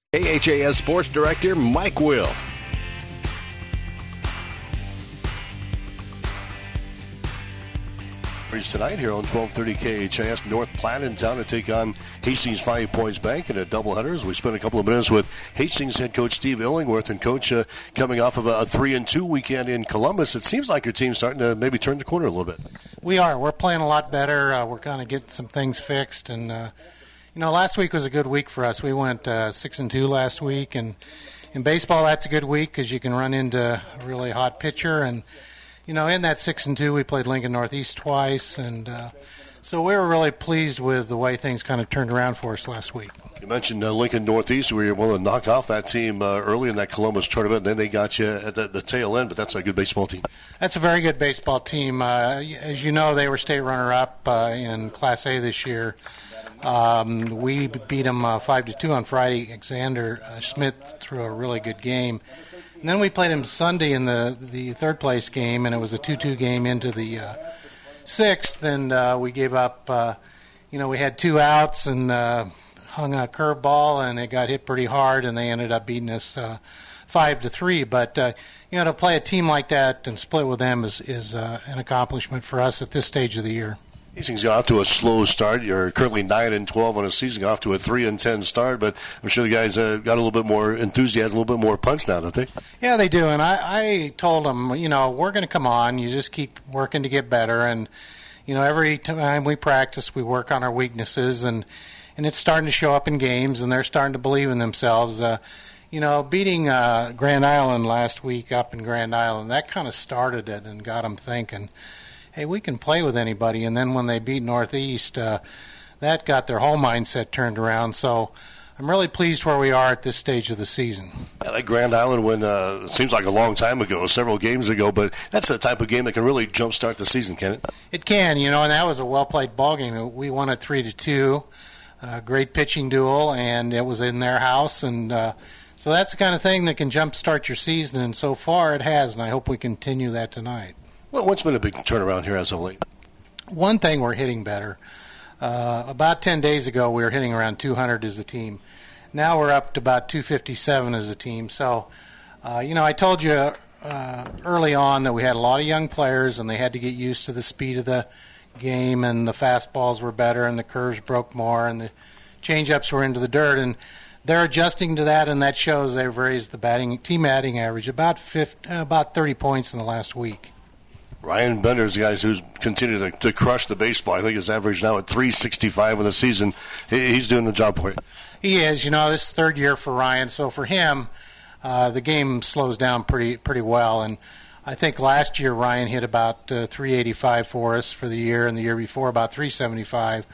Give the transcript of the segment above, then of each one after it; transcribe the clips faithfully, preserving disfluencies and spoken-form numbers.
A H A S Sports Director Mike Will. Tonight here on twelve thirty K H A S, North Platte in town to take on Hastings Five Points Bank in a doubleheader as we spent a couple of minutes with Hastings head coach Steve Illingworth. And coach, uh, coming off of a three and two weekend in Columbus, it seems like your team's starting to maybe turn the corner a little bit. We are. We're playing a lot better. Uh, we're going to get some things fixed. And, uh, you know, last week was a good week for us. We went uh, six and two last week. And in baseball, that's a good week because you can run into a really hot pitcher. And You know, in that six and two, we played Lincoln Northeast twice, and uh, so we were really pleased with the way things kind of turned around for us last week. You mentioned uh, Lincoln Northeast. We were able to knock off that team uh, early in that Columbus tournament, and then they got you at the, the tail end, but that's a good baseball team. That's a very good baseball team. Uh, as you know, they were state runner-up uh, in Class A this year. Um, we beat them uh, five to two on Friday. Alexander uh, Schmidt threw a really good game. And then we played him Sunday in the, the third-place game, and it was a two two game into the uh, sixth, and uh, we gave up, uh, you know, we had two outs and uh, hung a curveball, and it got hit pretty hard, and they ended up beating us uh, five to three. But, uh, you know, to play a team like that and split with them is, is uh, an accomplishment for us at this stage of the year. Hastings got off to a slow start. You're currently nine and twelve on a season, off to a three and ten start. But I'm sure the guys uh, got a little bit more enthusiasm, a little bit more punch now, don't they? Yeah, they do. And I, I told them, you know, we're going to come on. You just keep working to get better. And you know, every time we practice, we work on our weaknesses, and and it's starting to show up in games, and they're starting to believe in themselves. Uh, you know, beating uh, Grand Island last week up in Grand Island, that kind of started it and got them thinking, hey, we can play with anybody. And then when they beat Northeast, uh, that got their whole mindset turned around. So I'm really pleased where we are at this stage of the season. Yeah, that Grand Island win uh, seems like a long time ago, several games ago, but that's the type of game that can really jumpstart the season, can it? It can, you know, and that was a well-played ball game. We won it three to two, uh, great pitching duel, and it was in their house. And uh, so that's the kind of thing that can jumpstart your season, and so far it has, and I hope we continue that tonight. Well, what's been a big turnaround here as of late? One thing, we're hitting better. Uh, about ten days ago, we were hitting around two hundred as a team. Now we're up to about two fifty-seven as a team. So, uh, you know, I told you uh, early on that we had a lot of young players, and they had to get used to the speed of the game, and the fastballs were better, and the curves broke more, and the change-ups were into the dirt. And they're adjusting to that, and that shows they've raised the batting team batting average about fifty, uh, about thirty points in the last week. Ryan Bender's the guy who's continued to, to crush the baseball. I think his average now at three sixty-five in the season. He, he's doing the job for you. He is. You know, this is third year for Ryan. So for him, uh, the game slows down pretty pretty well. And I think last year Ryan hit about uh, three eighty-five for us for the year, and the year before about three seventy-five.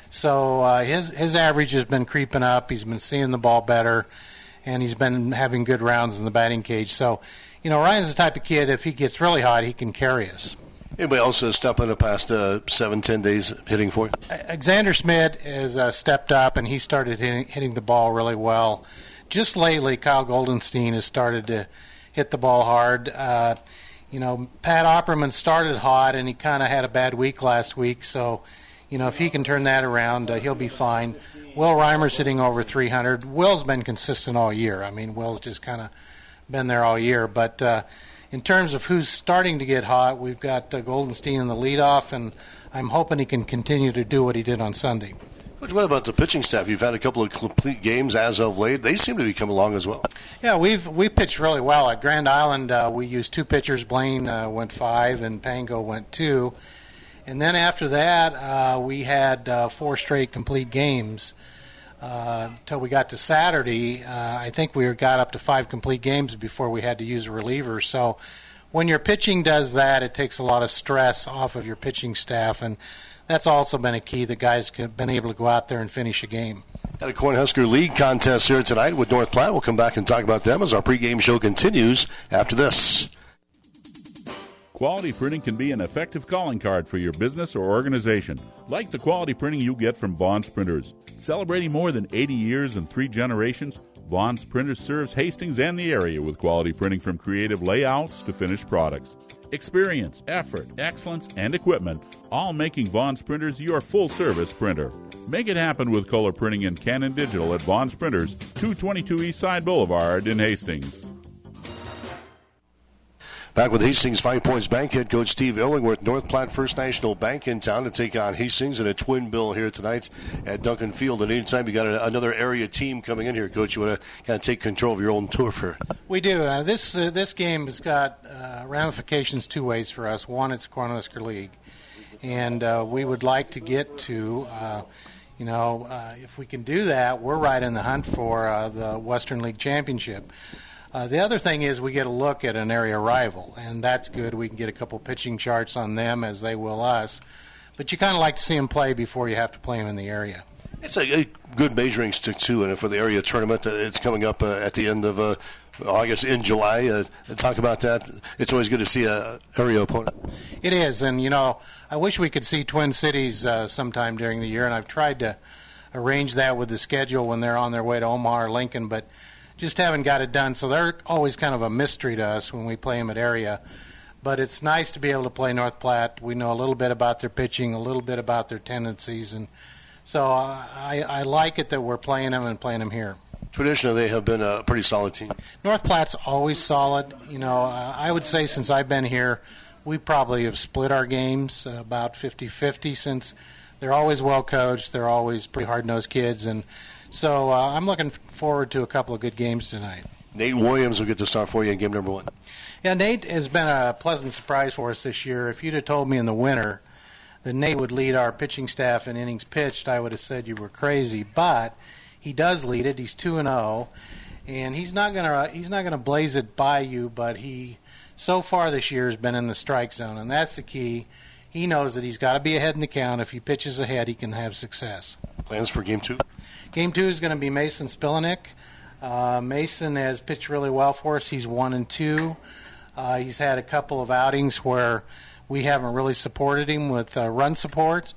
So uh, his his average has been creeping up. He's been seeing the ball better, and he's been having good rounds in the batting cage. So, you know, Ryan's the type of kid, if he gets really hot, he can carry us. Anybody else uh, step in the past uh, seven, ten days hitting for you? Alexander Schmidt has uh, stepped up, and he started hitting, hitting the ball really well. Just lately, Kyle Goldenstein has started to hit the ball hard. Uh, you know, Pat Opperman started hot, and he kind of had a bad week last week. So, you know, if he can turn that around, uh, he'll be fine. Will Reimer's hitting over three hundred. Will's been consistent all year. I mean, Will's just kind of been there all year. But uh, in terms of who's starting to get hot, we've got uh, Goldenstein in the leadoff, and I'm hoping he can continue to do what he did on Sunday. What about the pitching staff? You've had a couple of complete games as of late. They seem to be coming along as well. Yeah, we've we pitched really well. At Grand Island, uh, we used two pitchers. Blaine uh, went five, and Pango went two. And then after that, uh, we had uh, four straight complete games. Uh, until we got to Saturday, uh, I think we got up to five complete games before we had to use a reliever. So when your pitching does that, it takes a lot of stress off of your pitching staff, and that's also been a key. The guys have been able to go out there and finish a game. Had a Cornhusker League contest here tonight with North Platte. We'll come back and talk about them as our pregame show continues after this. Quality printing can be an effective calling card for your business or organization, like the quality printing you get from Vaughn's Printers. Celebrating more than eighty years and three generations, Vaughn's Printers serves Hastings and the area with quality printing from creative layouts to finished products. Experience, effort, excellence, and equipment, all making Vaughn's Printers your full-service printer. Make it happen with color printing and Canon Digital at Vaughn's Printers, two twenty-two East Side Boulevard in Hastings. Back with Hastings Five Points Bank head coach Steve Illingworth. North Platte First National Bank in town to take on Hastings in a twin bill here tonight at Duncan Field. And anytime you got a, another area team coming in here, Coach, you want to kind of take control of your own turf. We do. Uh, this uh, this game has got uh, ramifications two ways for us. One, it's Cornhusker League, and uh, we would like to get to. Uh, You know, uh, if we can do that, we're right in the hunt for uh, the Western League Championship. Uh, the other thing is we get a look at an area rival, and that's good. We can get a couple pitching charts on them as they will us. But you kind of like to see them play before you have to play them in the area. It's a, a good measuring stick, too, and for the area tournament, uh, it's coming up uh, at the end of uh, August, in July. Uh, talk about that. It's always good to see an area opponent. It is, and, you know, I wish we could see Twin Cities uh, sometime during the year, and I've tried to arrange that with the schedule when they're on their way to Omaha or Lincoln, but just haven't got it done. So they're always kind of a mystery to us when we play them at area. But it's nice to be able to play North Platte. We know a little bit about their pitching, a little bit about their tendencies, and so uh, I, I like it that we're playing them and playing them here. Traditionally, they have been a pretty solid team. North Platte's always solid. You know, uh, I would say since I've been here, we probably have split our games uh, about fifty-fifty since they're always well coached. They're always pretty hard-nosed kids, and so uh, I'm looking forward to a couple of good games tonight. Nate Williams will get to start for you in game number one. Yeah, Nate has been a pleasant surprise for us this year. If you'd have told me in the winter that Nate would lead our pitching staff in innings pitched, I would have said you were crazy. But he does lead it. He's two and zero, and he's not gonna he's not gonna blaze it by you. But he so far this year has been in the strike zone, and that's the key. He knows that he's got to be ahead in the count. If he pitches ahead, he can have success. Plans for game two? Game two is going to be Mason Spillenick. Uh, Mason has pitched really well for us. He's one and two. Uh, he's had a couple of outings where we haven't really supported him with uh, run support.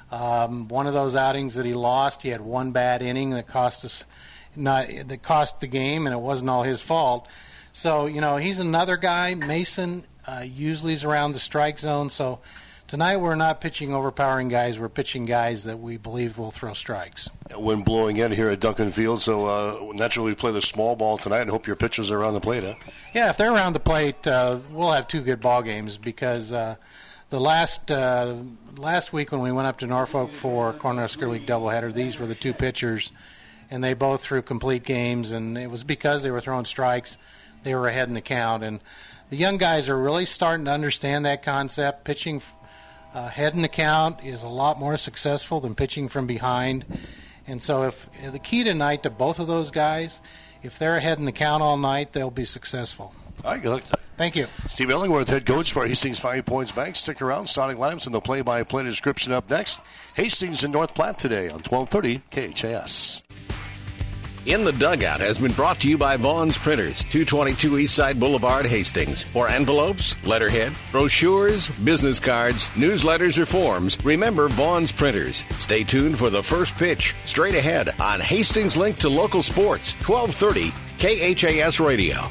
Um, one of those outings that he lost, he had one bad inning that cost us, not that cost the game, and it wasn't all his fault. So you know he's another guy. Mason uh, usually is around the strike zone. So tonight we're not pitching overpowering guys. We're pitching guys that we believe will throw strikes. Wind blowing in here at Duncan Field, so uh, naturally we play the small ball tonight and hope your pitchers are around the plate, huh? Yeah, if they're around the plate, uh, we'll have two good ball games because uh, the last uh, last week when we went up to Norfolk for Cornhusker League doubleheader, these were the two pitchers, and they both threw complete games, and it was because they were throwing strikes. They were ahead in the count, and the young guys are really starting to understand that concept. Pitching uh, ahead in the count is a lot more successful than pitching from behind. And so if the key tonight to both of those guys, if they're ahead in the count all night, they'll be successful. All right, good luck. Thank you. Steve Illingworth, head coach for Hastings Five Points Bank. Stick around. Starting lineups and the play-by-play description up next. Hastings and North Platte today on twelve thirty K H A S. In the Dugout has been brought to you by Vaughn's Printers, two twenty-two Eastside Boulevard, Hastings. For envelopes, letterhead, brochures, business cards, newsletters, or forms, remember Vaughn's Printers. Stay tuned for the first pitch, straight ahead on Hastings Link to Local Sports, twelve thirty K H A S Radio.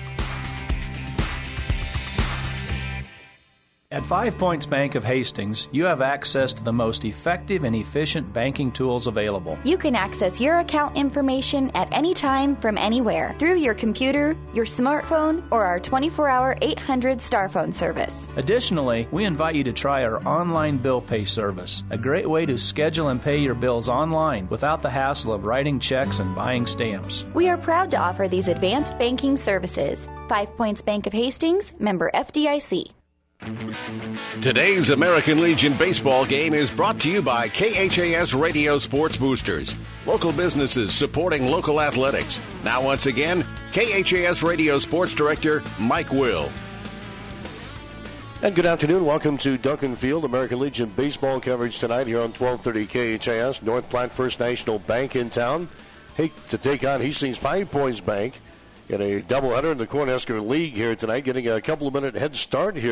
At Five Points Bank of Hastings, you have access to the most effective and efficient banking tools available. You can access your account information at any time from anywhere through your computer, your smartphone, or our twenty-four hour eight hundred star phone service. Additionally, we invite you to try our online bill pay service, a great way to schedule and pay your bills online without the hassle of writing checks and buying stamps. We are proud to offer these advanced banking services. Five Points Bank of Hastings, member F D I C. Today's American Legion baseball game is brought to you by K H A S Radio Sports Boosters. Local businesses supporting local athletics. Now once again, K H A S Radio Sports Director Mike Will. And good afternoon. Welcome to Duncan Field. American Legion baseball coverage tonight here on twelve thirty K H A S. North Platte First National Bank in town. Hey, to take on Hastings Five Points Bank in a doubleheader in the Cornhusker League here tonight, getting a couple of minute head start here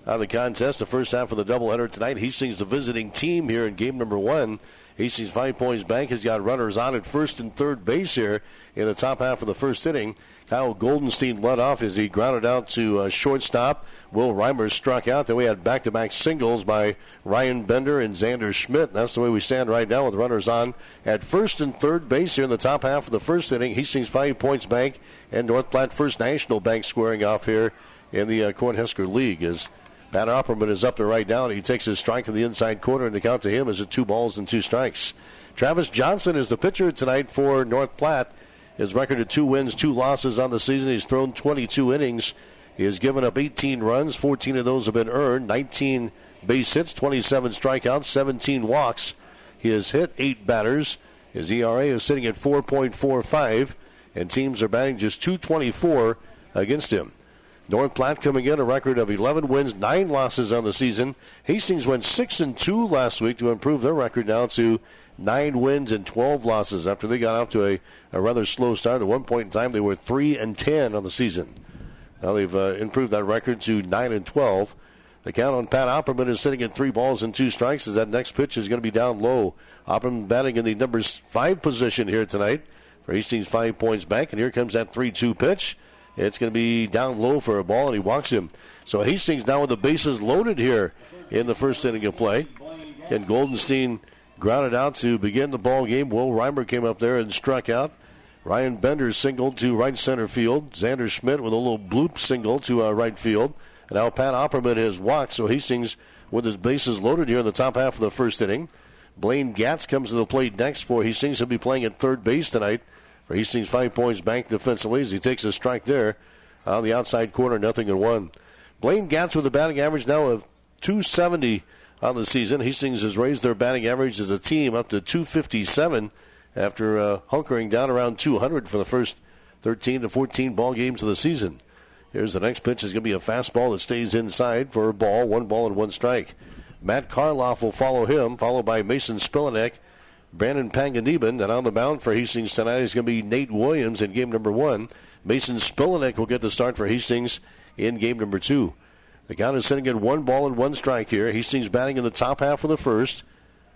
on the contest. The first half of the doubleheader tonight. Hastings, the visiting team here in game number one. Hastings Five Points Bank has got runners on at first and third base here in the top half of the first inning. Kyle Goldenstein led off as he grounded out to uh, shortstop. Will Reimer struck out. Then we had back-to-back singles by Ryan Bender and Xander Schmidt. That's the way we stand right now with runners on at first and third base here in the top half of the first inning. Hastings Five Points Bank and North Platte First National Bank squaring off here in the uh, Cornhusker League as Pat Opperman is up there right now, and he takes his strike in the inside corner, and the count to him is at two balls and two strikes. Travis Johnson is the pitcher tonight for North Platte. His record of two wins, two losses on the season. He's thrown twenty-two innings. He has given up eighteen runs. fourteen of those have been earned. nineteen base hits, twenty-seven strikeouts, seventeen walks. He has hit eight batters. His E R A is sitting at four point four five, and teams are batting just two twenty-four against him. North Platte coming in a record of eleven wins, nine losses on the season. Hastings went six and two last week to improve their record now to nine wins and twelve losses after they got out to a, a rather slow start. At one point in time, they were three and ten on the season. Now they've uh, improved that record to nine and twelve. The count on Pat Opperman is sitting at three balls and two strikes as that next pitch is going to be down low. Opperman batting in the number five position here tonight for Hastings Five Points Bank. And here comes that three two pitch. It's going to be down low for a ball, and he walks him. So Hastings now with the bases loaded here in the first inning of play. Ken Goldenstein grounded out to begin the ball game. Will Reimer came up there and struck out. Ryan Bender singled to right center field. Xander Schmidt with a little bloop single to uh, right field. And now Pat Opperman has walked, so Hastings with his bases loaded here in the top half of the first inning. Blaine Gatz comes to the plate next for Hastings. He'll be playing at third base tonight for Hastings Five Points Bank defensively as he takes a strike there on the outside corner, nothing and one. Blaine Gatz with a batting average now of two seventy on the season. Hastings has raised their batting average as a team up to two fifty-seven after uh, hunkering down around two hundred for the first thirteen to fourteen ball games of the season. Here's the next pitch. Is going to be a fastball that stays inside for a ball, one ball and one strike. Matt Karloff will follow him, followed by Mason Spillenek, Brandon Panganiban, and on the mound for Hastings tonight is going to be Nate Williams in game number one. Mason Spillenek will get the start for Hastings in game number two. The count is sitting at one ball and one strike here. Hastings batting in the top half of the first.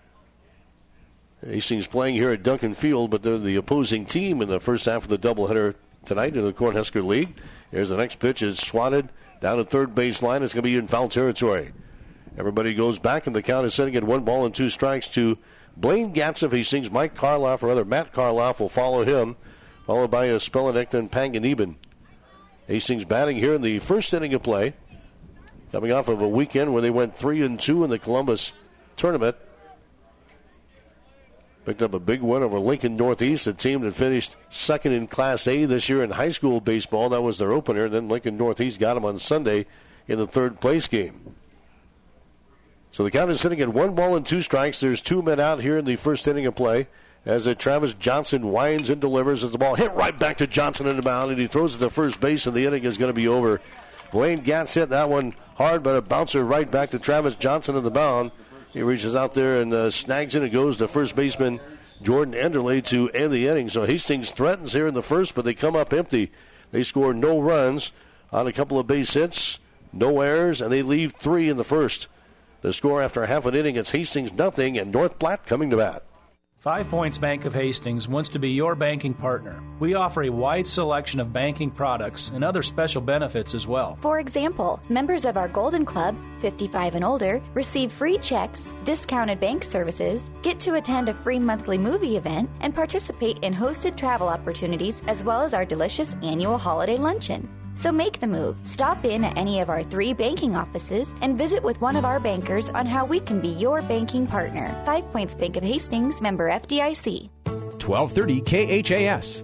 Hastings playing here at Duncan Field, but they're the opposing team in the first half of the doubleheader tonight in the Cornhusker League. Here's the next pitch. It's swatted down at third base line. It's going to be in foul territory. Everybody goes back, and the count is sitting at one ball and two strikes to Blaine Gatz of Hastings. Mike Karloff, or rather Matt Karloff, will follow him, followed by a Spillenek and Panganiban. Hastings batting here in the first inning of play, coming off of a weekend where they went three and two in the Columbus tournament. Picked up a big win over Lincoln Northeast, a team that finished second in Class A this year in high school baseball. That was their opener. Then Lincoln Northeast got them on Sunday in the third place game. So the count is sitting at one ball and two strikes. There's two men out here in the first inning of play as uh, Travis Johnson winds and delivers as the ball hit right back to Johnson in the mound, and he throws it to first base, and the inning is going to be over. Blaine Gatz hit that one hard, but a bouncer right back to Travis Johnson in the mound. He reaches out there and uh, snags it and goes to first baseman Jordan Enderle to end the inning. So Hastings threatens here in the first, but they come up empty. They score no runs on a couple of base hits, no errors, and they leave three in the first. The score after half an inning, it's Hastings nothing, and North Platte coming to bat. Five Points Bank of Hastings wants to be your banking partner. We offer a wide selection of banking products and other special benefits as well. For example, members of our Golden Club, fifty-five and older, receive free checks, discounted bank services, get to attend a free monthly movie event, and participate in hosted travel opportunities as well as our delicious annual holiday luncheon. So make the move. Stop in at any of our three banking offices and visit with one of our bankers on how we can be your banking partner. Five Points Bank of Hastings, member F D I C. twelve thirty K H A S.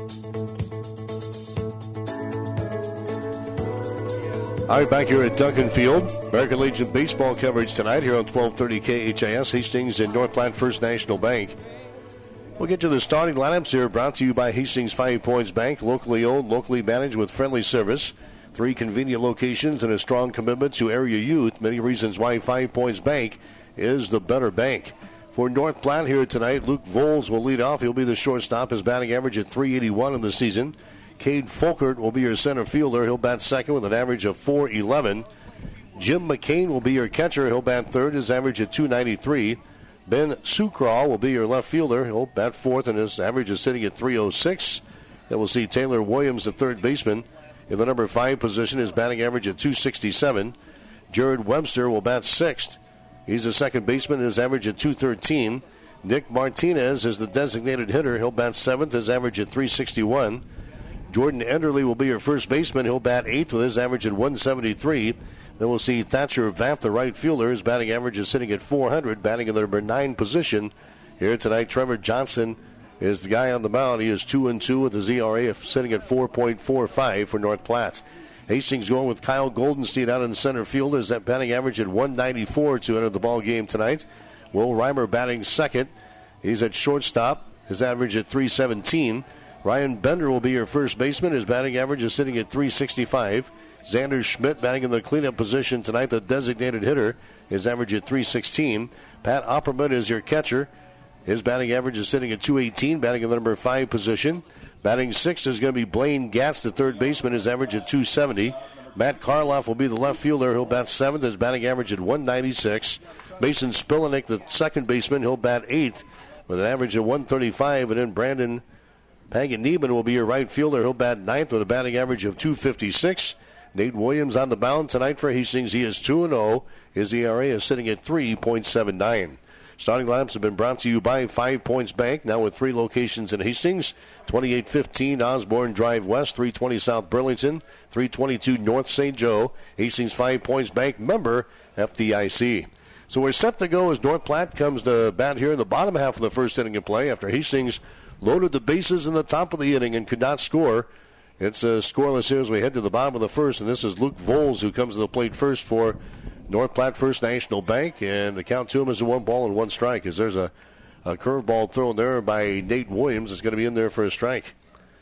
All right, back here at Duncan Field. American Legion baseball coverage tonight here on twelve thirty K H A S. Hastings and North Platte First National Bank. We'll get to the starting lineups here, brought to you by Hastings Five Points Bank, locally owned, locally managed with friendly service. Three convenient locations and a strong commitment to area youth. Many reasons why Five Points Bank is the better bank. For North Platte here tonight, Luke Voles will lead off. He'll be the shortstop. His batting average at three eighty-one in the season. Cade Folkert will be your center fielder. He'll bat second with an average of four eleven. Jim McCain will be your catcher. He'll bat third. His average at two ninety-three. Ben Sucraw will be your left fielder. He'll bat fourth, and his average is sitting at three oh six. Then we'll see Taylor Williams, the third baseman, in the number five position. His batting average at two sixty-seven. Jared Webster will bat sixth. He's the second baseman. His average at two thirteen. Nick Martinez is the designated hitter. He'll bat seventh. His average at three sixty-one. Jordan Enderle will be your first baseman. He'll bat eighth with his average at one seventy-three. Then we'll see Thatcher Vapp, the right fielder. His batting average is sitting at four hundred, batting in the number nine position. Here tonight, Trevor Johnson is the guy on the mound. He is two and two with his E R A sitting at four point four five for North Platte. Hastings going with Kyle Goldenstein out in center field. Is that batting average at one ninety-four to enter the ball game tonight. Will Reimer batting second. He's at shortstop. His average at three seventeen. Ryan Bender will be your first baseman. His batting average is sitting at three sixty-five. Xander Schmidt batting in the cleanup position tonight, the designated hitter. His average at three sixteen. Pat Opperman is your catcher. His batting average is sitting at two eighteen, batting in the number five position. Batting sixth is going to be Blaine Gatz, the third baseman. His average at two seventy. Matt Karloff will be the left fielder. He'll bat seventh. His batting average at one ninety-six. Mason Spillenick, the second baseman, he'll bat eighth with an average of one thirty-five. And then Brandon Paganiban will be your right fielder. He'll bat ninth with a batting average of two fifty-six. Nate Williams on the mound tonight for Hastings. He is two and oh. His E R A is sitting at three point seven nine. Starting lineups have been brought to you by Five Points Bank, now with three locations in Hastings. twenty-eight fifteen Osborne Drive West, three twenty South Burlington, three twenty-two North Saint Joe. Hastings Five Points Bank, member F D I C. So we're set to go as North Platte comes to bat here in the bottom half of the first inning of play after Hastings loaded the bases in the top of the inning and could not score. It's uh, scoreless here as we head to the bottom of the first, and this is Luke Voles who comes to the plate first for North Platte First National Bank, and the count to him is a one ball and one strike as there's a, a curveball thrown there by Nate Williams. It's going to be in there for a strike.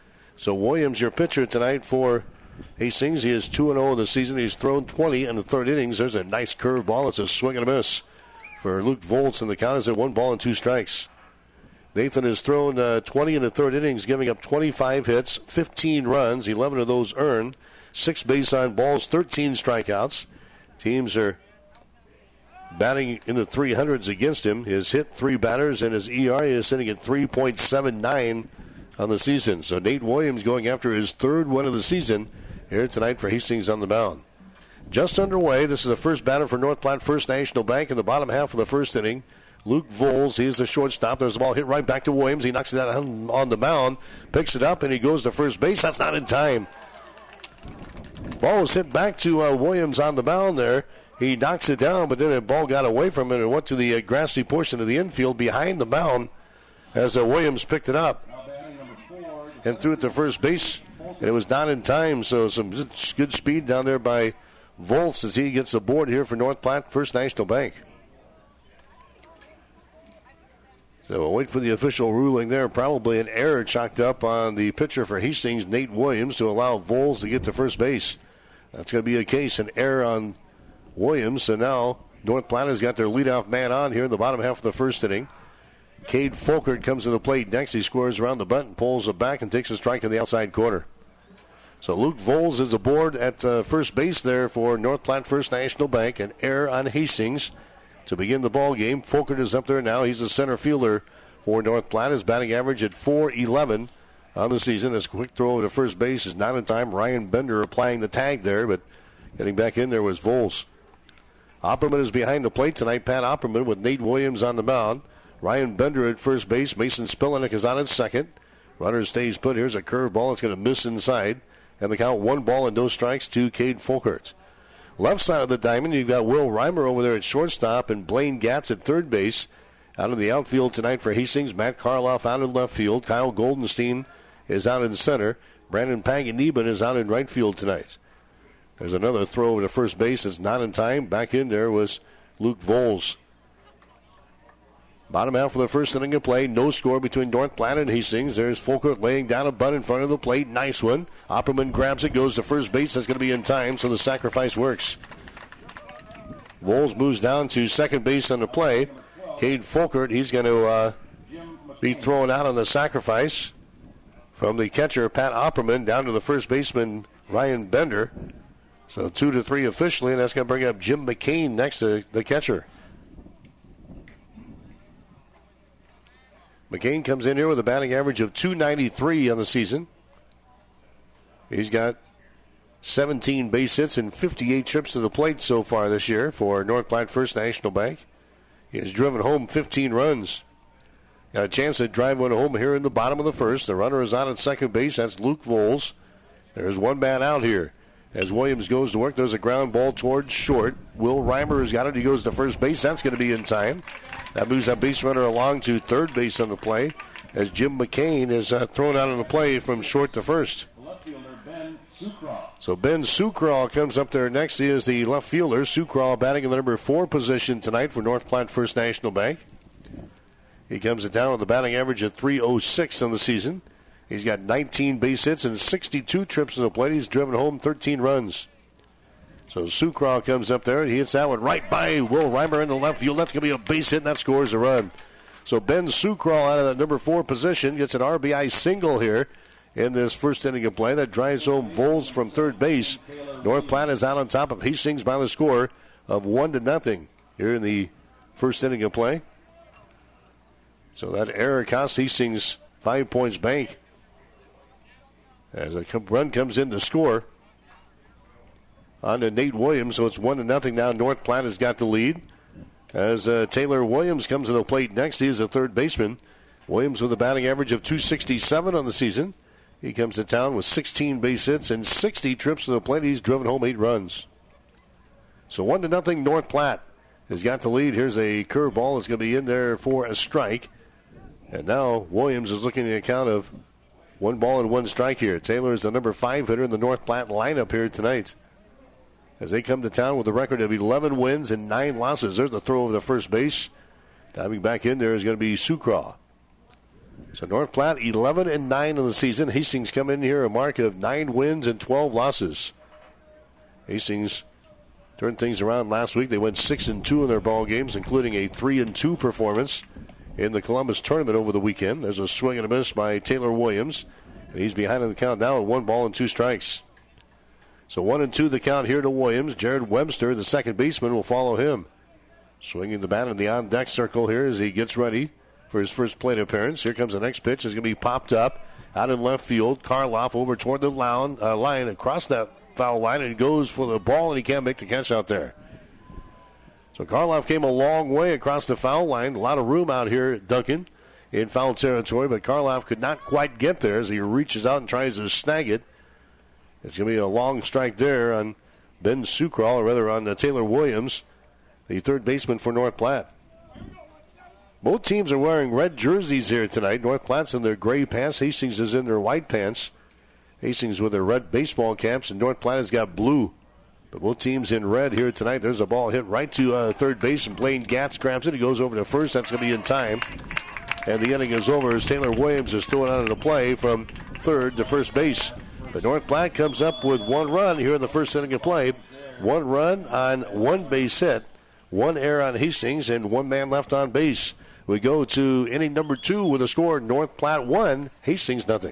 So Williams, your pitcher tonight for Hastings. He is two and oh in the season. He's thrown twenty in the third innings. There's a nice curveball. It's a swing and a miss for Luke Voles, and the count is at one ball and two strikes. Nathan has thrown uh, twenty in the third innings, giving up twenty-five hits, fifteen runs, eleven of those earned, six base on balls, thirteen strikeouts. Teams are batting in the three hundreds against him. His hit three batters, and his E R A is sitting at three point seven nine on the season. So Nate Williams going after his third win of the season here tonight for Hastings on the mound. Just underway, this is the first batter for North Platte First National Bank in the bottom half of the first inning. Luke Voles, he's the shortstop. There's the ball hit right back to Williams. He knocks it out on the mound, picks it up, and he goes to first base. That's not in time. Ball was hit back to uh, Williams on the mound there. He knocks it down, but then the ball got away from him and went to the uh, grassy portion of the infield behind the mound as uh, Williams picked it up and threw it to first base. And it was not in time, so some good speed down there by Voles as he gets the board here for North Platte First National Bank. So we'll wait for the official ruling there. Probably an error chalked up on the pitcher for Hastings, Nate Williams, to allow Voles to get to first base. That's going to be a case, an error on Williams. So now North Platte has got their leadoff man on here in the bottom half of the first inning. Cade Folkert comes to the plate next. He squares around the bunt and pulls it back and takes a strike in the outside corner. So Luke Voles is aboard at uh, first base there for North Platte First National Bank. An error on Hastings to begin the ball game. Folkert is up there now. He's a center fielder for North Platte. His batting average at four eleven on the season. His quick throw over to first base is not in time. Ryan Bender applying the tag there, but getting back in there was Voles. Opperman is behind the plate tonight. Pat Opperman with Nate Williams on the mound. Ryan Bender at first base. Mason Spillenick is on at second. Runner stays put. Here's a curveball. It's going to miss inside. And the count one ball and no strikes to Cade Folkert. Left side of the diamond, you've got Will Reimer over there at shortstop and Blaine Gatz at third base. Out in the outfield tonight for Hastings, Matt Karloff out in left field. Kyle Goldenstein is out in center. Brandon Paganiban is out in right field tonight. There's another throw over to first base. It's not in time. Back in there was Luke Voles. Bottom half of the first inning of play. No score between North Platte and Hastings. There's Folkert laying down a bunt in front of the plate. Nice one. Opperman grabs it, goes to first base. That's going to be in time, so the sacrifice works. Voles moves down to second base on the play. Cade Folkert, he's going to uh, be thrown out on the sacrifice from the catcher, Pat Opperman, down to the first baseman, Ryan Bender. So two to three officially, and that's going to bring up Jim McCain next to the catcher. McCain comes in here with a batting average of two ninety-three on the season. He's got seventeen base hits and fifty-eight trips to the plate so far this year for North Platte First National Bank. He has driven home fifteen runs. Got a chance to drive one home here in the bottom of the first. The runner is on at second base. That's Luke Voles. There's one man out here. As Williams goes to work, there's a ground ball towards short. Will Reimer has got it. He goes to first base. That's going to be in time. That moves that base runner along to third base on the play as Jim McCain is uh, thrown out on the play from short to first. So Ben Sucraw comes up there next. He is the left fielder. Sucraw batting in the number four position tonight for North Platte First National Bank. He comes to town with a batting average of three oh six on the season. He's got nineteen base hits and sixty-two trips to the plate. He's driven home thirteen runs. So Sucraw comes up there. He hits that one right by Will Reimer in the left field. That's going to be a base hit, and that scores a run. So Ben Sucraw out of that number four position gets an R B I single here in this first inning of play. That drives home Voles from third base. North Platte is out on top of Hastings by the score of one to nothing here in the first inning of play. So that error costs Hastings Five Points Bank as a run comes in to score on to Nate Williams. So it's one to nothing now. North Platte has got the lead as uh, Taylor Williams comes to the plate next. He is a third baseman. Williams with a batting average of two sixty-seven on the season. He comes to town with sixteen base hits and sixty trips to the plate. He's driven home eight runs. So one to nothing. North Platte has got the lead. Here's a curveball that's going to be in there for a strike. And now Williams is looking at a count of one ball and one strike here. Taylor is the number five hitter in the North Platte lineup here tonight as they come to town with a record of eleven wins and nine losses. There's the throw over the first base. Diving back in there is going to be Sucraw. So North Platte eleven and nine in the season. Hastings come in here a mark of nine wins and twelve losses. Hastings turned things around last week. They went six and two in their ball games, including a three and two performance in the Columbus tournament over the weekend. There's a swing and a miss by Taylor Williams, and he's behind in the count now at one ball and two strikes. So one and two the count here to Williams. Jared Webster, the second baseman, will follow him. Swinging the bat in the on-deck circle here as he gets ready for his first plate appearance. Here comes the next pitch. It's going to be popped up out in left field. Karloff over toward the line, uh, line across that foul line, and he goes for the ball, and he can't make the catch out there. So Karloff came a long way across the foul line. A lot of room out here at Duncan in foul territory, but Karloff could not quite get there as he reaches out and tries to snag it. It's going to be a long strike there on Ben Sucraw, or rather on uh, Taylor Williams, the third baseman for North Platte. Both teams are wearing red jerseys here tonight. North Platte's in their gray pants. Hastings is in their white pants. Hastings with their red baseball caps, and North Platte has got blue. But both teams in red here tonight. There's a ball hit right to uh, third base, and Blaine Gatz grabs it. He goes over to first. That's going to be in time. And the inning is over as Taylor Williams is thrown out of the play from third to first base. But North Platte comes up with one run here in the first inning of play. One run on one base hit, one error on Hastings, and one man left on base. We go to inning number two with a score: North Platte one, Hastings nothing.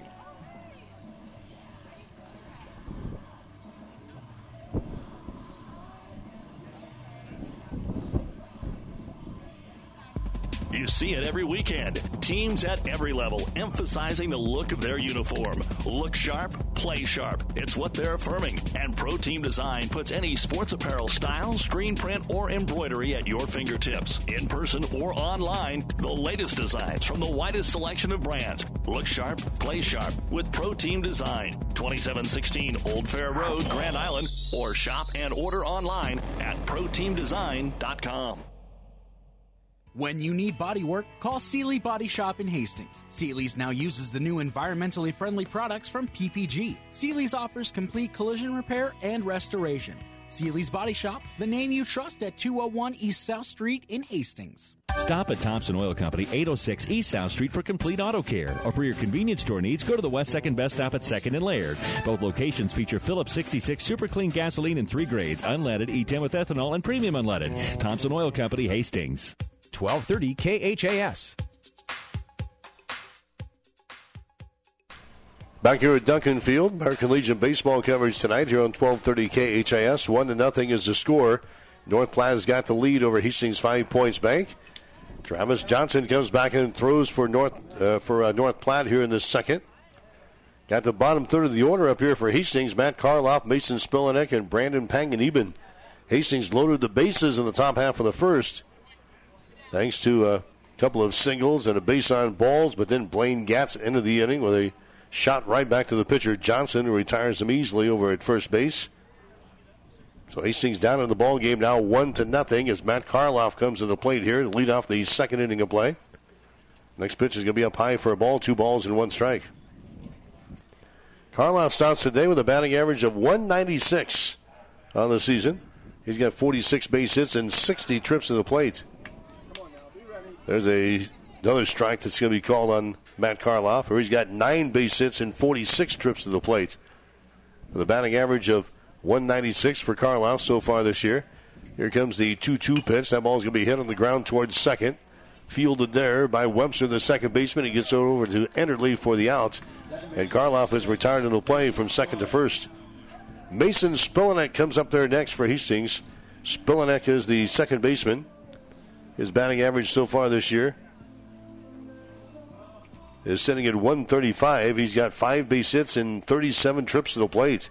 You see it every weekend. Teams at every level emphasizing the look of their uniform. Look sharp, play sharp. It's what they're affirming. And Pro Team Design puts any sports apparel style, screen print, or embroidery at your fingertips. In person or online, the latest designs from the widest selection of brands. Look sharp, play sharp with Pro Team Design. twenty-seven sixteen Old Fair Road, Grand Island, or shop and order online at pro team design dot com. When you need body work, call Seeley Body Shop in Hastings. Seeley's now uses the new environmentally friendly products from P P G. Seeley's offers complete collision repair and restoration. Seeley's Body Shop, the name you trust at two oh one East South Street in Hastings. Stop at Thompson Oil Company, eight oh six East South Street for complete auto care. Or for your convenience store needs, go to the West second Best Stop at second and Laird. Both locations feature Phillips sixty-six Super Clean gasoline in three grades, unleaded, E ten with ethanol, and premium unleaded. Thompson Oil Company, Hastings. twelve thirty K H A S. Back here at Duncan Field, American Legion baseball coverage tonight here on twelve thirty K H I S. One to nothing is the score. North Platte has got the lead over Hastings Five Points Bank. Travis Johnson comes back and throws for North uh, for uh, North Platte here in the second. Got the bottom third of the order up here for Hastings. Matt Karloff, Mason Spillenek, and Brandon Panganiban. Hastings loaded the bases in the top half of the first, thanks to a couple of singles and a base on balls, but then Blaine Gatz ended the inning with a shot right back to the pitcher, Johnson, who retires him easily over at first base. So Hastings down in the ball game now one to nothing as Matt Karloff comes to the plate here to lead off the second inning of play. Next pitch is going to be up high for a ball, two balls and one strike. Karloff starts today with a batting average of one ninety-six on the season. He's got forty-six base hits and sixty trips to the plate. There's a another strike that's going to be called on Matt Karloff, where he's got nine base hits and forty-six trips to the plate. With a batting average of one ninety-six for Karloff so far this year. Here comes the two two pitch. That ball's going to be hit on the ground towards second. Fielded there by Webster, the second baseman. He gets it over to Enderle for the out. And Karloff is retired into play from second to first. Mason Spillenek comes up there next for Hastings. Spillenek is the second baseman. His batting average so far this year is sitting at one thirty-five. He's got five base hits and thirty-seven trips to the plate.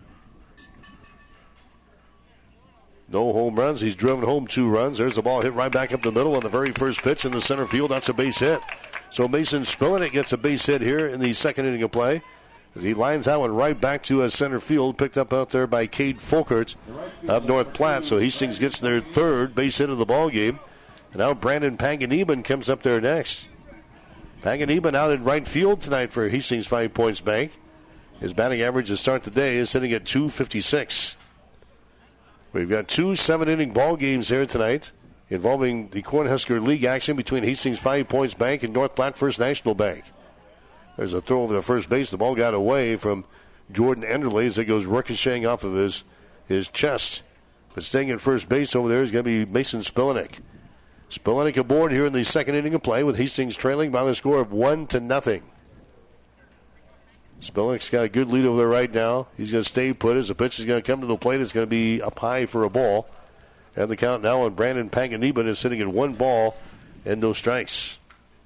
No home runs. He's driven home two runs. There's the ball hit right back up the middle on the very first pitch in the center field. That's a base hit. So Mason Spillenek gets a base hit here in the second inning of play as he lines that one right back to a center field, picked up out there by Cade Folkert of North Platte. So Hastings gets their third base hit of the ball game. And now Brandon Panganiban comes up there next. Panganiban out in right field tonight for Hastings Five Points Bank. His batting average to start the day is sitting at two fifty-six. We've got two seven-inning ball games here tonight involving the Cornhusker League action between Hastings Five Points Bank and North Platte First National Bank. There's a throw over to first base. The ball got away from Jordan Enderle as it goes ricocheting off of his, his chest. But staying at first base over there is going to be Mason Spillenek. Spillenek aboard here in the second inning of play with Hastings trailing by the score of one to nothing. Spillenek's got a good lead over there right now. He's going to stay put as the pitch is going to come to the plate. It's going to be up high for a ball. And the count now on Brandon Panganiban is sitting at one ball and no strikes.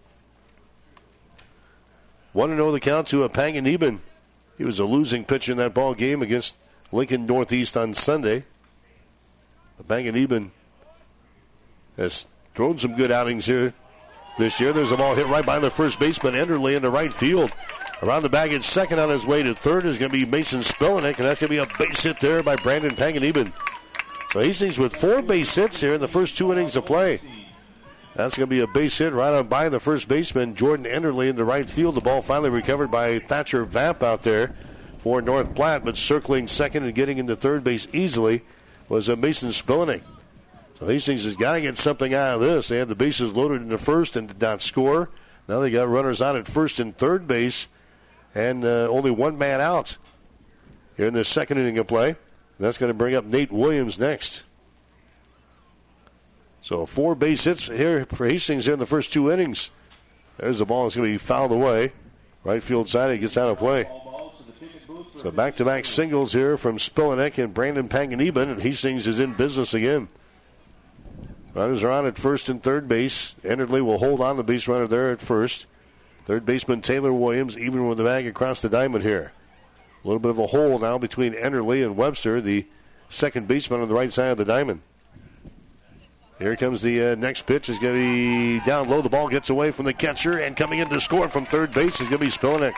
one and oh the count to a Panganiban. He was a losing pitcher in that ball game against Lincoln Northeast on Sunday. Panganiban has thrown some good outings here this year. There's a ball hit right by the first baseman, Enderle, in the right field. Around the bag at second on his way to third is going to be Mason Spillenek, and that's going to be a base hit there by Brandon Panganiban. So Hastings with four base hits here in the first two innings of play. That's going to be a base hit right on by the first baseman, Jordan Enderle, in the right field. The ball finally recovered by Thatcher Vamp out there for North Platte, but circling second and getting into third base easily was a Mason Spillenek. So Hastings has got to get something out of this. They had the bases loaded in the first and did not score. Now they got runners out at first and third base, and uh, only one man out here in the second inning of play. And that's going to bring up Nate Williams next. So four base hits here for Hastings here in the first two innings. There's the ball. It's going to be fouled away. Right field side, it gets out of play. So back-to-back singles here from Spillenek and Brandon Panganiban, and Hastings is in business again. Runners are on at first and third base. Enderle will hold on the base runner there at first. Third baseman Taylor Williams even with the bag across the diamond here. A little bit of a hole now between Enderle and Webster, the second baseman on the right side of the diamond. Here comes the uh, next pitch. It's going to be down low. The ball gets away from the catcher, and coming in to score from third base is going to be Spillenek.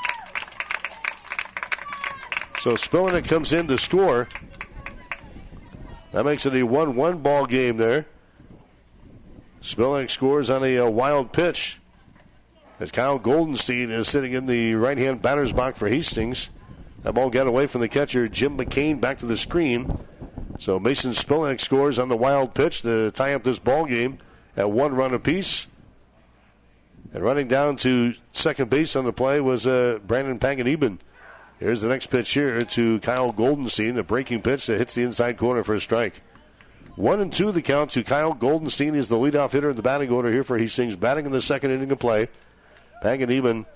So Spillenek comes in to score. That makes it a one one ball game there. Spillenek scores on a uh, wild pitch as Kyle Goldenstein is sitting in the right-hand batter's box for Hastings. That ball got away from the catcher, Jim McCain, back to the screen. So Mason Spillenek scores on the wild pitch to tie up this ball game at one run apiece. And running down to second base on the play was uh, Brandon Panganiban. Here's the next pitch here to Kyle Goldenstein, a breaking pitch that hits the inside corner for a strike. One and two the count to Kyle Goldenstein. He's the leadoff hitter in the batting order here for Hastings, batting in the second inning of play. Panganiban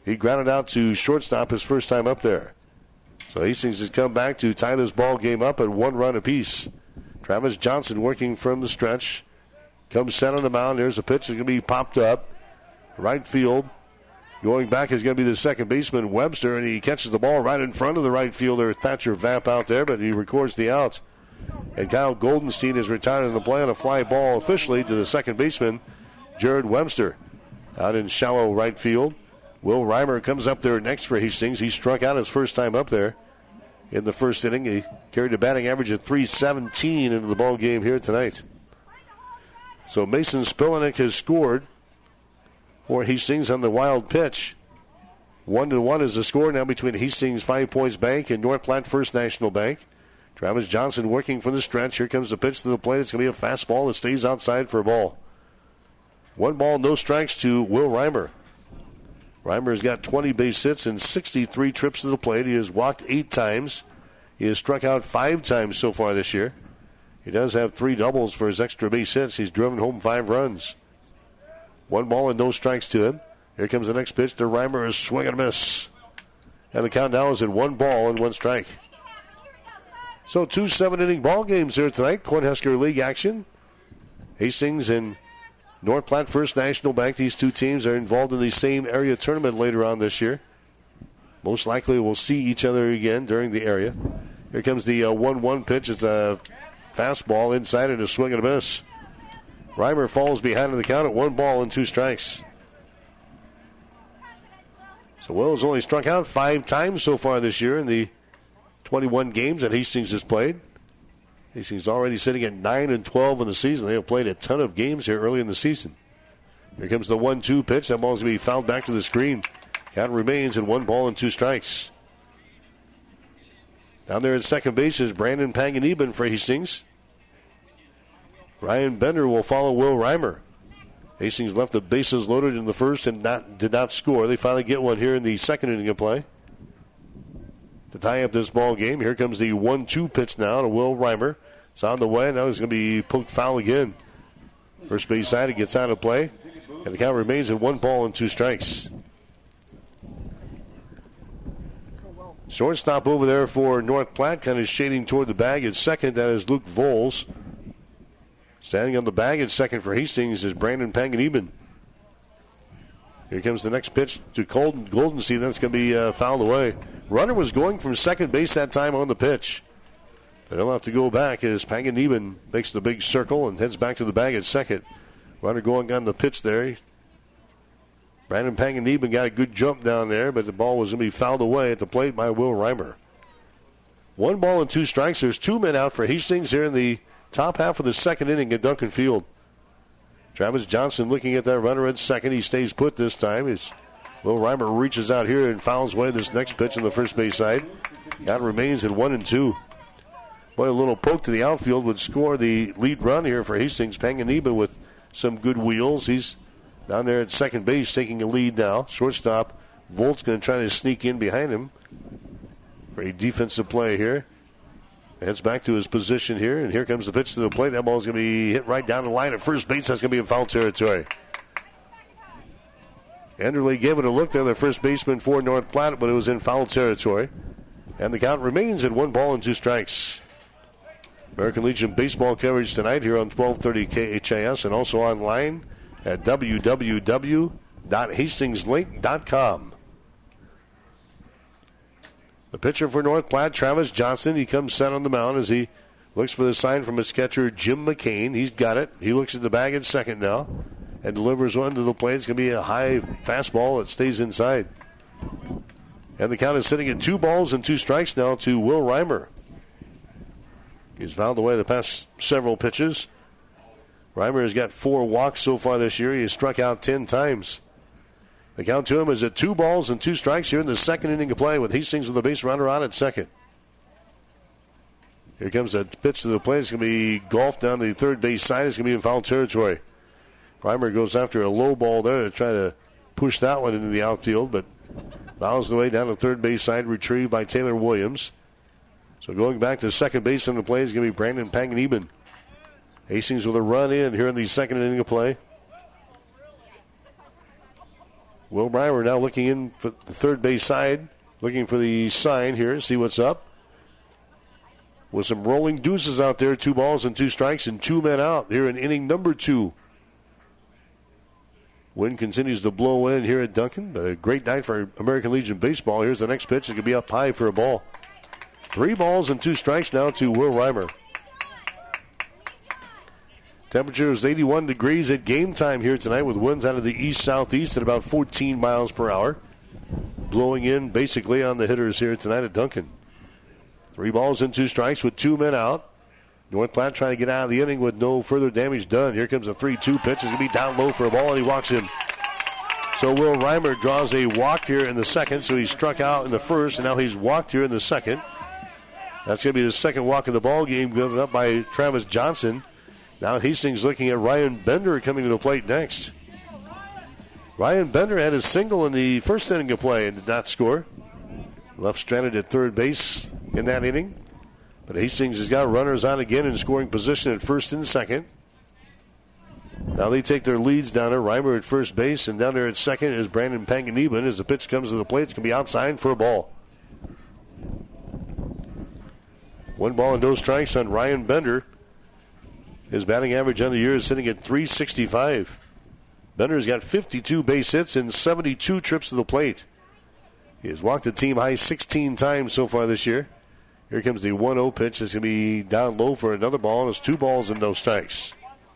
He grounded out to shortstop his first time up there. So Hastings has come back to tie this ball game up at one run apiece. Travis Johnson working from the stretch. Comes set on the mound. There's a pitch that's going to be popped up. Right field. Going back is going to be the second baseman, Webster, and he catches the ball right in front of the right fielder, Thatcher Vamp, out there, but he records the out. And Kyle Goldenstein is retired in the play on a fly ball officially to the second baseman, Jared Webster, out in shallow right field. Will Reimer comes up there next for Hastings. He struck out his first time up there in the first inning. He carried a batting average of three seventeen into the ball game here tonight. So Mason Spillenick has scored for Hastings on the wild pitch. One to one is the score now between Hastings Five Points Bank and North Platte First National Bank. Travis Johnson working from the stretch. Here comes the pitch to the plate. It's going to be a fastball that stays outside for a ball. One ball, no strikes to Will Reimer. Reimer's got twenty base hits and sixty-three trips to the plate. He has walked eight times. He has struck out five times so far this year. He does have three doubles for his extra base hits. He's driven home five runs. One ball and no strikes to him. Here comes the next pitch to Reimer. A swing and a miss. And the count now is at one ball and one strike. So two seven-inning ball games here tonight. Cornhusker League action. Hastings and North Platte First National Bank. These two teams are involved in the same area tournament later on this year. Most likely we'll see each other again during the area. Here comes the one one uh, pitch. It's a fastball inside and a swing and a miss. Reimer falls behind in the count at one ball and two strikes. So Will's only struck out five times so far this year in the twenty-one games that Hastings has played. Hastings already sitting at nine and twelve in the season. They have played a ton of games here early in the season. Here comes the one two pitch. That ball's going to be fouled back to the screen. Count remains in one ball and two strikes. Down there at second base is Brandon Panganiban for Hastings. Ryan Bender will follow Will Reimer. Hastings left the bases loaded in the first and not, did not score. They finally get one here in the second inning of play to tie up this ball game. Here comes the one two pitch now to Will Reimer. It's on the way. Now he's going to be poked foul again. First base side, it gets out of play. And the count remains at one ball and two strikes. Shortstop over there for North Platte, kind of shading toward the bag at second. That is Luke Voles. Standing on the bag at second for Hastings is Brandon Panganiban. Here comes the next pitch to Golden Goldenstein. That's going to be uh, fouled away. Runner was going from second base that time on the pitch. But he'll have to go back as Panganiban makes the big circle and heads back to the bag at second. Runner going on the pitch there. Brandon Panganiban got a good jump down there, but the ball was going to be fouled away at the plate by Will Reimer. One ball and two strikes. There's two men out for Hastings here in the top half of the second inning at Duncan Field. Travis Johnson looking at that runner at second. He stays put this time. As Will Reimer reaches out here and fouls away this next pitch on the first base side. Count remains at one and two. Boy, a little poke to the outfield would score the lead run here for Hastings. Panganiban with some good wheels. He's down there at second base taking a lead now. Shortstop Volt's going to try to sneak in behind him for a defensive play here. Heads back to his position here, and here comes the pitch to the plate. That ball's going to be hit right down the line at first base. That's going to be in foul territory. Enderle gave it a look there, the first baseman for North Platte, but it was in foul territory. And the count remains at one ball and two strikes. American Legion baseball coverage tonight here on twelve thirty K H A S and also online at w w w dot hastings link dot com. The pitcher for North Platte, Travis Johnson, he comes set on the mound as he looks for the sign from his catcher, Jim McCain. He's got it. He looks at the bag at second now and delivers one to the plate. It's going to be a high fastball that stays inside. And the count is sitting at two balls and two strikes now to Will Reimer. He's fouled away the past several pitches. Reimer has got four walks so far this year. He has struck out ten times. The count to him is at two balls and two strikes here in the second inning of play with Hastings with the base runner on at second. Here comes a pitch to the plate. It's going to be golfed down the third base side. It's going to be in foul territory. Reimer goes after a low ball there to try to push that one into the outfield, but fouls the way down the third base side, retrieved by Taylor Williams. So going back to second base in the play is going to be Brandon Panganiban. Hastings with a run in here in the second inning of play. Will Reimer now looking in for the third base side, looking for the sign here, see what's up. With some rolling deuces out there, two balls and two strikes and two men out here in inning number two. Wind continues to blow in here at Duncan. A great night for American Legion baseball. Here's the next pitch. It could be up high for a ball. Three balls and two strikes now to Will Reimer. Temperature is eighty-one degrees at game time here tonight with winds out of the east-southeast at about fourteen miles per hour. Blowing in basically on the hitters here tonight at Duncan. Three balls and two strikes with two men out. North Platte trying to get out of the inning with no further damage done. Here comes a three two pitch. It's going to be down low for a ball, and he walks him. So Will Reimer draws a walk here in the second, so he struck out in the first, and now he's walked here in the second. That's going to be the second walk of the ball game given up by Travis Johnson. Now Hastings looking at Ryan Bender coming to the plate next. Ryan Bender had a single in the first inning of play and did not score. Left stranded at third base in that inning. But Hastings has got runners on again in scoring position at first and second. Now they take their leads down there. Reimer at first base, and down there at second is Brandon Panganiban. As the pitch comes to the plate, it's going to be outside for a ball. One ball and no strikes on Ryan Bender. His batting average on the year is sitting at three sixty-five. Bender's got fifty-two base hits and seventy-two trips to the plate. He has walked the team high sixteen times so far this year. Here comes the one oh pitch. It's going to be down low for another ball, and it's two balls and no strikes.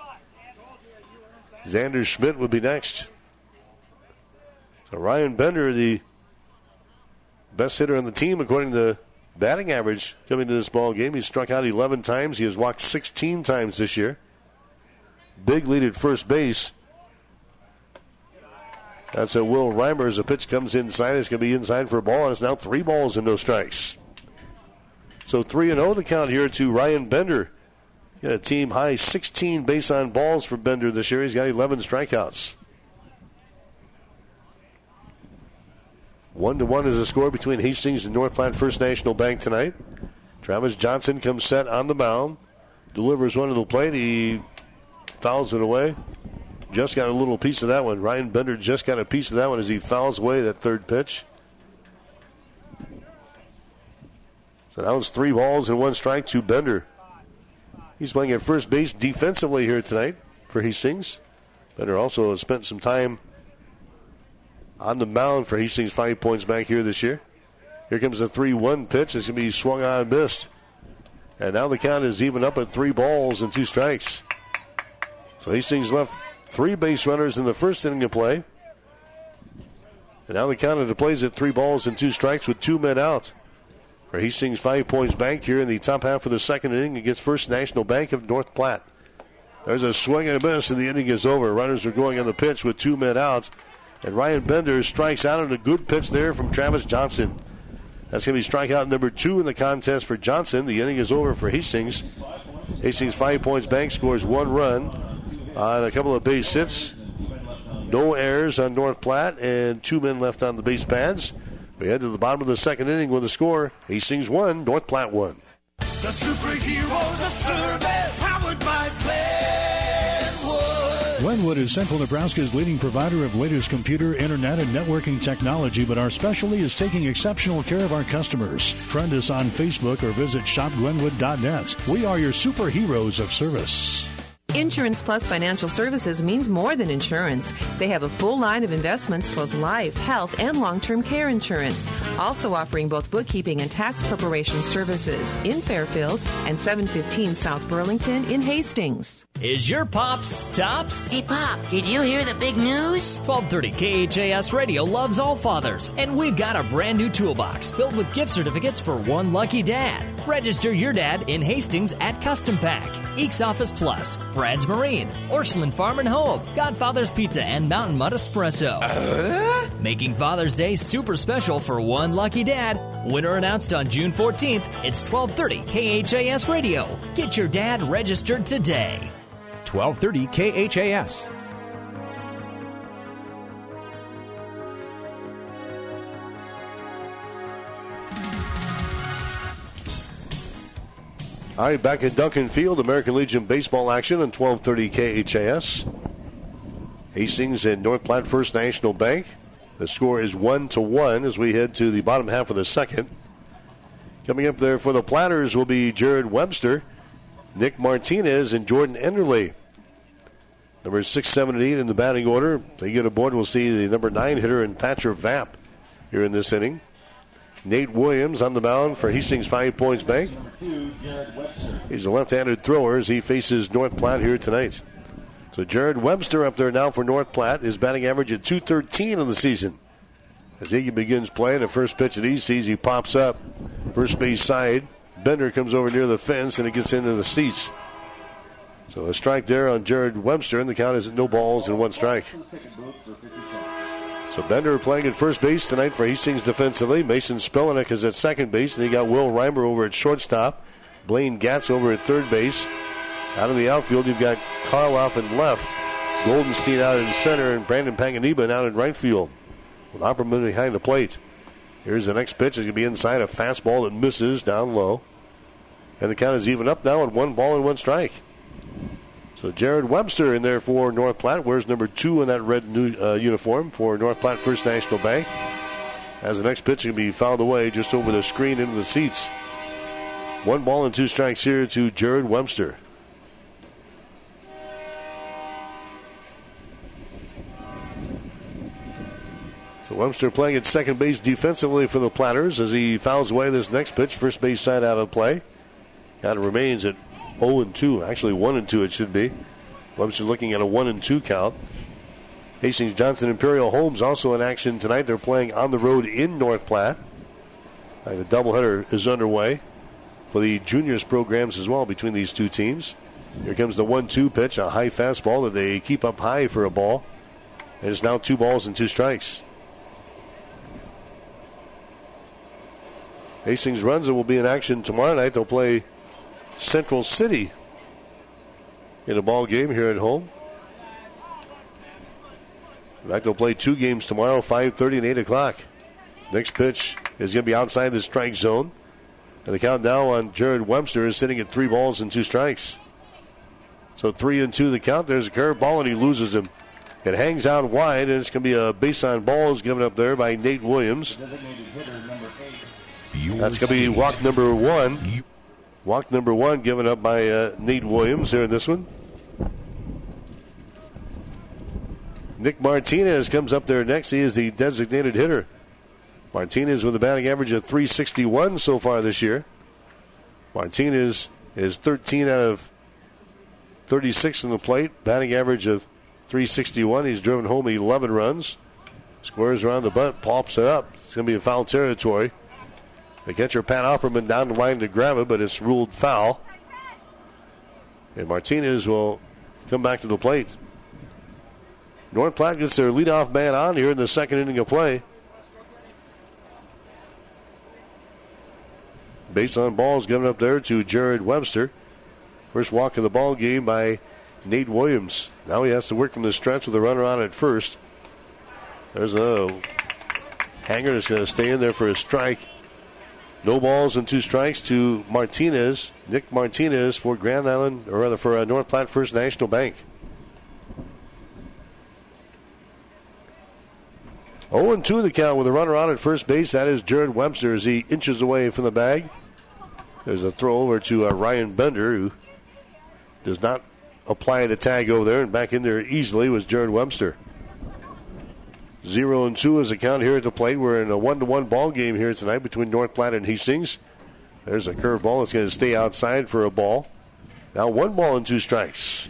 Xander Schmidt would be next. So Ryan Bender, the best hitter on the team according to batting average coming to this ball game. He struck out eleven times. He has walked sixteen times this year. Big lead at first base. That's a Will Reimer as the pitch comes inside. It's going to be inside for a ball, and it's now three balls and no strikes. So three and oh the count here to Ryan Bender. Got a team high sixteen base on balls for Bender this year. He's got eleven strikeouts. One to one is the score between Hastings and North Platte First National Bank tonight. Travis Johnson comes set on the mound. Delivers one to the plate. He fouls it away. Just got a little piece of that one. Ryan Bender just got a piece of that one as he fouls away that third pitch. So that was three balls and one strike to Bender. He's playing at first base defensively here tonight for Hastings. Bender also has spent some time on the mound for Hastings Five Points Bank here this year. Here comes a three one pitch. It's going to be swung on and missed. And now the count is even up at three balls and two strikes. So Hastings left three base runners in the first inning of play. And now the count of the plays at three balls and two strikes with two men out. For Hastings Five Points Bank here in the top half of the second inning against First National Bank of North Platte. There's a swing and a miss, and the inning is over. Runners are going on the pitch with two men out. And Ryan Bender strikes out on a good pitch there from Travis Johnson. That's going to be strikeout number two in the contest for Johnson. The inning is over for Hastings. Hastings Five Points Bank scores one run on a couple of base hits. No errors on North Platte, and two men left on the base pads. We head to the bottom of the second inning with a score. Hastings one, North Platte one. The superheroes of service, powered by Glenwood. Glenwood is Central Nebraska's leading provider of latest computer, internet, and networking technology, but our specialty is taking exceptional care of our customers. Friend us on Facebook or visit shop glenwood dot net. We are your superheroes of service. Insurance Plus Financial Services means more than insurance. They have a full line of investments plus life, health, and long-term care insurance. Also offering both bookkeeping and tax preparation services in Fairfield and seven fifteen South Burlington in Hastings. Is your Pops tops? Hey, Pop, did you hear the big news? twelve thirty K H A S Radio loves all fathers, and we've got a brand new toolbox filled with gift certificates for one lucky dad. Register your dad in Hastings at Custom Pack, Eeks Office Plus, Brad's Marine, Orscheln Farm and Home, Godfather's Pizza, and Mountain Mud Espresso. Uh? Making Father's Day super special for one lucky dad. Winner announced on June fourteenth. It's twelve thirty K H A S Radio. Get your dad registered today. twelve thirty K H A S. All right, back at Duncan Field, American Legion baseball action on twelve thirty K H A S. Hastings and North Platte First National Bank. The score is one to one as we head to the bottom half of the second. Coming up there for the Platters will be Jared Webster, Nick Martinez, and Jordan Enderle. Numbers six, seven, and eight in the batting order. If they get aboard, we'll see the number nine hitter and Thatcher Vapp here in this inning. Nate Williams on the mound for Hastings Five Points Bank. He's a left-handed thrower as he faces North Platte here tonight. So Jared Webster up there now for North Platte. His batting average at two thirteen in the season. As he begins playing, the first pitch that he sees, he pops up. First base side. Bender comes over near the fence, and it gets into the seats. So a strike there on Jared Webster, and the count is at no balls and one strike. So Bender playing at first base tonight for Hastings defensively. Mason Spelenick is at second base, and you got Will Reimer over at shortstop. Blaine Gatz over at third base. Out of the outfield, you've got Karloff in left. Goldenstein out in center, and Brandon Panganiban out in right field. With Opperman behind the plate. Here's the next pitch. It's going to be inside a fastball that misses down low. And the count is even up now at one ball and one strike. So Jared Webster in there for North Platte. Wears number two in that red new, uh, uniform for North Platte First National Bank. As the next pitch can be fouled away just over the screen into the seats. One ball and two strikes here to Jared Webster. So Webster playing at second base defensively for the Platters as he fouls away this next pitch. First base side out of play. Count remains at oh and two. Actually one and two it should be. Webster looking at a one and two count. Hastings Johnson Imperial Homes also in action tonight. They're playing on the road in North Platte. And the doubleheader is underway for the juniors programs as well between these two teams. Here comes the one two pitch, a high fastball that they keep up high for a ball. And it's now two balls and two strikes. Hastings Runza will be in action tomorrow night. They'll play Central City in a ball game here at home. In fact, they'll play two games tomorrow, five thirty and eight o'clock. Next pitch is going to be outside the strike zone. And the count now on Jared Webster is sitting at three balls and two strikes. So three and two the count. There's a curveball and he loses him. It hangs out wide, and it's going to be a base on balls given up there by Nate Williams. That's going to be walk number one. Walk number one given up by uh, Nate Williams here in this one. Nick Martinez comes up there next. He is the designated hitter. Martinez with a batting average of three sixty-one so far this year. Martinez is thirteen out of thirty-six in the plate. Batting average of three sixty-one. He's driven home eleven runs. Squares around the bunt, pops it up. It's going to be in foul territory. The catcher, Pat Opperman, down the line to grab it, but it's ruled foul. And Martinez will come back to the plate. North Platte gets their leadoff man on here in the second inning of play. Base on balls given up there to Jared Webster. First walk of the ball game by Nate Williams. Now he has to work from the stretch with a runner on at first. There's a hanger that's going to stay in there for a strike. No balls and two strikes to Martinez, Nick Martinez for Grand Island, or rather for uh, North Platte First National Bank. oh and two the count with a runner on at first base. That is Jared Webster as he inches away from the bag. There's a throw over to uh, Ryan Bender, who does not apply the tag over there, and back in there easily was Jared Webster. Zero and two is the count here at the plate. We're in a one-to-one ball game here tonight between North Platte and Hastings. There's a curveball. It's going to stay outside for a ball. Now one ball and two strikes.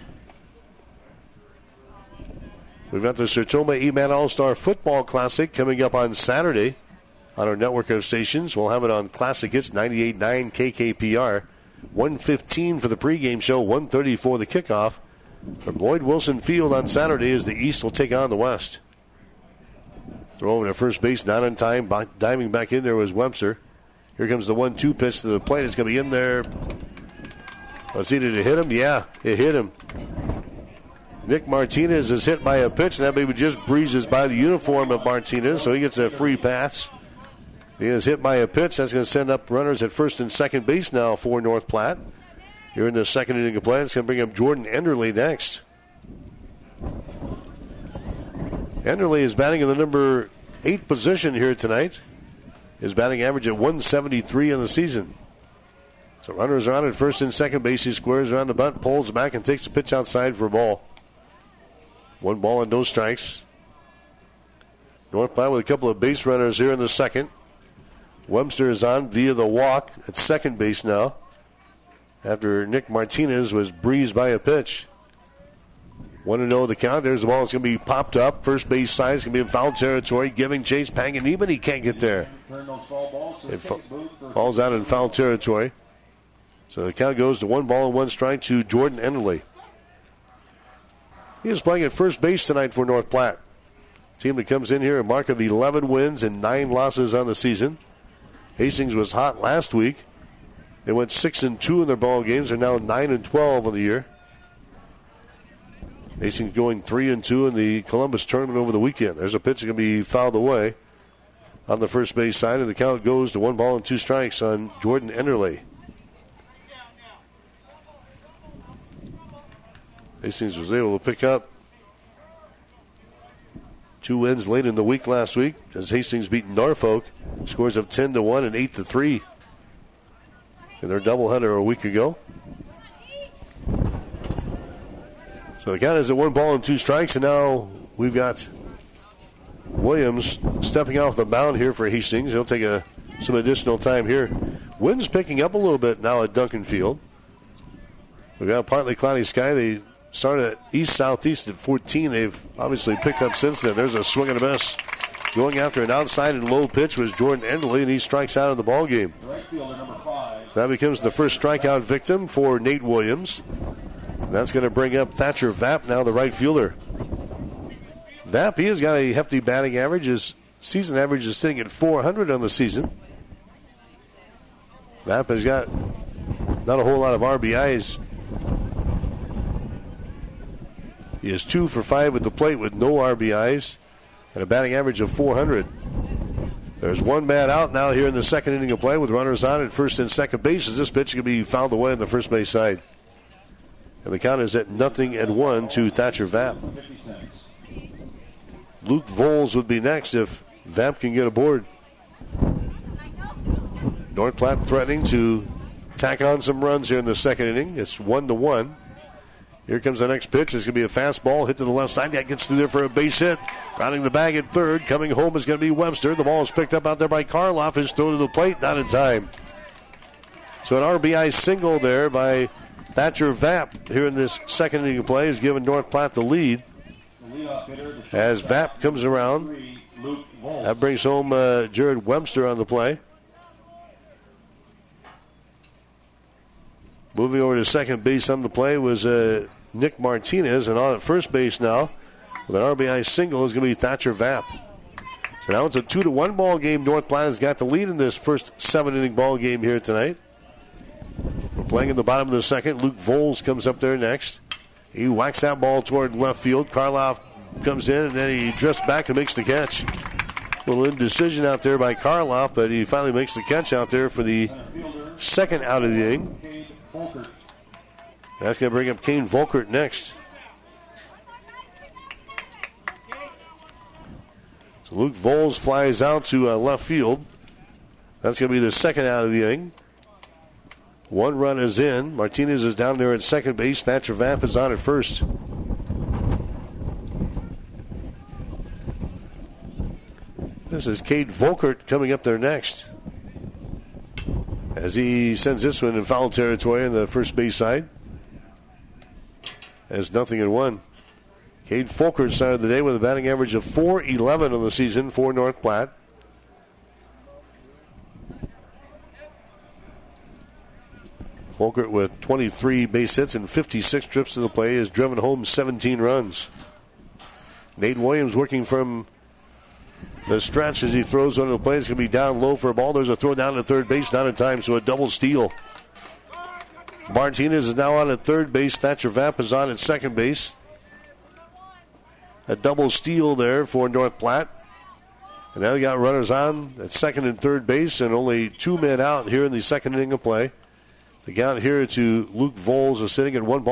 We've got the Sertoma E-Man All-Star Football Classic coming up on Saturday on our network of stations. We'll have it on Classic Hits ninety-eight point nine K K P R. one fifteen for the pregame show, one thirty for the kickoff. From Lloyd Wilson Field on Saturday as the East will take on the West. Throw over to first base, not in time. Diving back in there was Webster. Here comes the one two pitch to the plate. It's going to be in there. Let's see, did it hit him? Yeah, it hit him. Nick Martinez is hit by a pitch, and that baby just breezes by the uniform of Martinez, so he gets a free pass. He is hit by a pitch. That's going to send up runners at first and second base now for North Platte. Here in the second inning of play, it's going to bring up Jordan Enderle next. Enderle is batting in the number eighth position here tonight. His batting average at one seventy-three in the season. So runners are on at first and second base. He squares around the bunt, pulls back, and takes a pitch outside for a ball. One ball and no strikes. North Platte with a couple of base runners here in the second. Webster is on via the walk at second base now, after Nick Martinez was breezed by a pitch. one to oh the count. There's the ball. It's going to be popped up. First base side is going to be in foul territory. Giving chase. Panganiban. He can't get there. It fa- falls out in foul territory. So the count goes to one ball and one strike to Jordan Enderle. He is playing at first base tonight for North Platte. Team that comes in here a mark of eleven wins and nine losses on the season. Hastings was hot last week. They went six and two in their ball games. They're now nine and twelve on the year. Hastings going three and two in the Columbus tournament over the weekend. There's a pitch that can be fouled away on the first base side, and the count goes to one ball and two strikes on Jordan Enderle. Hastings was able to pick up two wins late in the week last week as Hastings beat Norfolk. Scores of ten to one and eight to three in their doubleheader a week ago. So the count is at one ball and two strikes, and now we've got Williams stepping off the mound here for Hastings. He'll take a, some additional time here. Wind's picking up a little bit now at Duncan Field. We've got a partly cloudy sky. They started at east-southeast at fourteen. They've obviously picked up since then. There's a swing and a miss. Going after an outside and low pitch was Jordan Enderle, and he strikes out of the ball game. So that becomes the first strikeout victim for Nate Williams. And that's going to bring up Thatcher Vapp, now the right fielder. Vapp, he has got a hefty batting average. His season average is sitting at four hundred on the season. Vapp has got not a whole lot of R B Is. He is two for five at the plate with no R B Is and a batting average of four hundred. There's one man out now here in the second inning of play with runners on at first and second base as this pitch can be fouled away on the first base side. And the count is at nothing and one to Thatcher Vapp. Luke Voles would be next if Vapp can get aboard. North Platte threatening to tack on some runs here in the second inning. It's one to one. Here comes the next pitch. It's going to be a fastball hit to the left side. That gets through there for a base hit. Rounding the bag at third. Coming home is going to be Webster. The ball is picked up out there by Karloff. His throw to the plate, not in time. So an R B I single there by Thatcher Vapp here in this second inning of play has given North Platte the lead. As Vapp comes around, that brings home uh, Jared Webster on the play. Moving over to second base on the play was uh, Nick Martinez, and on at first base now with an R B I single is going to be Thatcher Vapp. So now it's a two to one ball game. North Platte has got the lead in this first seven inning ball game here tonight. We're playing in the bottom of the second. Luke Voles comes up there next. He whacks that ball toward left field. Karloff comes in, and then he drifts back and makes the catch. A little indecision out there by Karloff, but he finally makes the catch out there for the second out of the inning. That's going to bring up Kane Volkert next. So Luke Voles flies out to uh, left field. That's going to be the second out of the inning. One run is in. Martinez is down there at second base. Thatcher Vapp is on at first. This is Cade Volkert coming up there next, as he sends this one in foul territory on the first base side. As nothing in one. Cade Volkert started the day with a batting average of four eleven on the season for North Platte. Volkert with twenty-three base hits and fifty-six trips to the plate has driven home seventeen runs. Nate Williams working from the stretch as he throws under the plate. It's going to be down low for a ball. There's a throw down to third base, not in time, so a double steal. Martinez is now on at third base. Thatcher Vapp is on at second base. A double steal there for North Platte. And now we got runners on at second and third base and only two men out here in the second inning of play. The count here to Luke Voles is sitting at one ball.